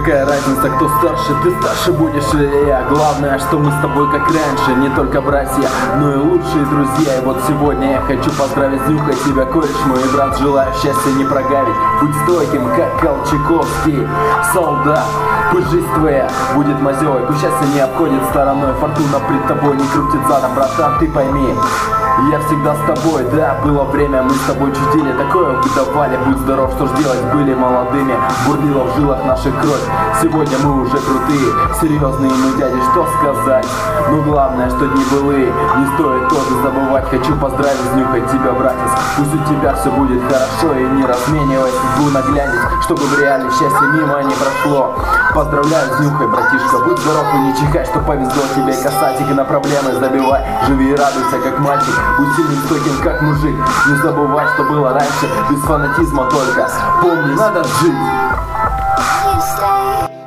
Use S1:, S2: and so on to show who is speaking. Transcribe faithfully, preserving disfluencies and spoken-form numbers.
S1: Какая разница, кто старше, ты старше будешь или я. Главное, что мы с тобой как раньше, не только братья, но и лучшие друзья. И вот сегодня я хочу поздравить с днюхой тебя, кореш мой брат. Желаю счастья не прогавить, будь стойким, как Колчаковский солдат. Пусть жизнь твоя будет мазевой, пусть счастье не обходит стороной. Фортуна пред тобой не крутит задом, братан, ты пойми, я всегда с тобой. Да, было время, мы с тобой чудили, такое выдавали. Будь здоров, что ж делать, были молодыми, бурлила в жилах наша кровь. Сегодня мы уже крутые, серьезные мы дяди, что сказать. Но главное, что дни былые, не стоит тоже забывать. Хочу поздравить с днюхой тебя, братец. Пусть у тебя все будет хорошо и не разменивай судьбу на глянец, чтобы в реале счастье мимо не прошло. Поздравляю с днюхой, братишка, будь здоров и не чихай, что повезло тебе. Касатик на проблемы забивай, живи и радуйся, как мальчик. Будь сильным, стойким, как мужик. Не забывай, что было раньше, без фанатизма только. Помни, надо жить.